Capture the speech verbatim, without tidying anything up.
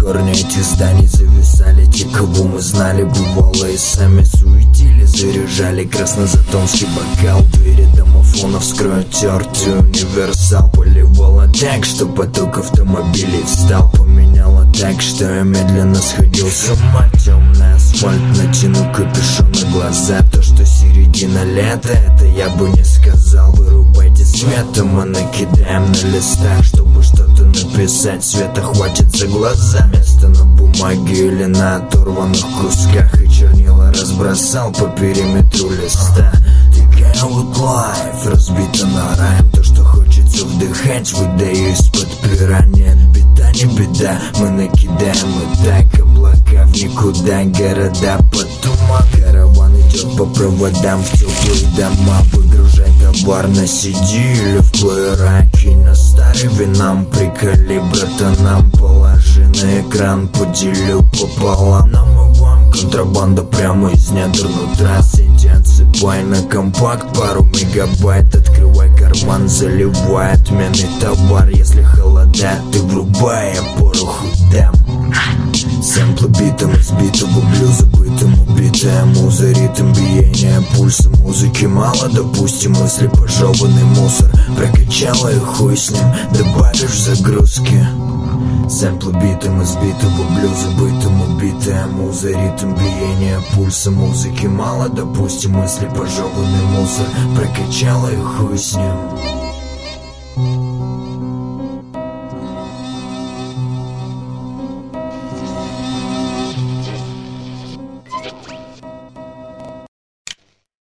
корни этих зданий зависали те, кого мы знали. Бывало и сами суетили, заряжали краснозатонский бокал. Двери домофонов скроют тертый универсал. Поливало так, что поток автомобилей встал. Поменяло так, что я медленно сходил с ума. Темный асфальт, натяну капюшон на глаза. То, что середина лета, это я бы не сказал. Вырубайте свет, а мы накидаем на листах, чтобы что-то написать. Света хватит за глаза. Место на бумаге или на оторванных кусках. И чернила разбросал по периметру листа. Такая вот лайф, разбита на райм. То, что хочется вдыхать, выдаю из-под пера. Нет, беда не беда, мы накидаем и так. Облака в никуда, города под туман. Караван идет по проводам в теплые дома. Выгружай товар на си ди или в плеера. Кинь на старый винам, приколи братанам. Положи на экран, поделю пополам. Нам и вам контрабанда прямо из недр нутра. Сети отсыпай на компакт, пару мегабайт. Открывай карман, заливай отменный товар. Если холодает, ты врубай, я пороху дам. Сэмплы битом избитого блюза, бытом убитая муза. Ритм биения пульса, музыки мало. Допустим, мысли пожеванный мусор. Прокачала и хуй с ним, добавишь загрузки. Сэмплы битом избитого блюза, бытом убитая муза. Ритм биения пульса, музыки мало. Допустим, мысли пожеванный мусор. Прокачала и хуй с ним.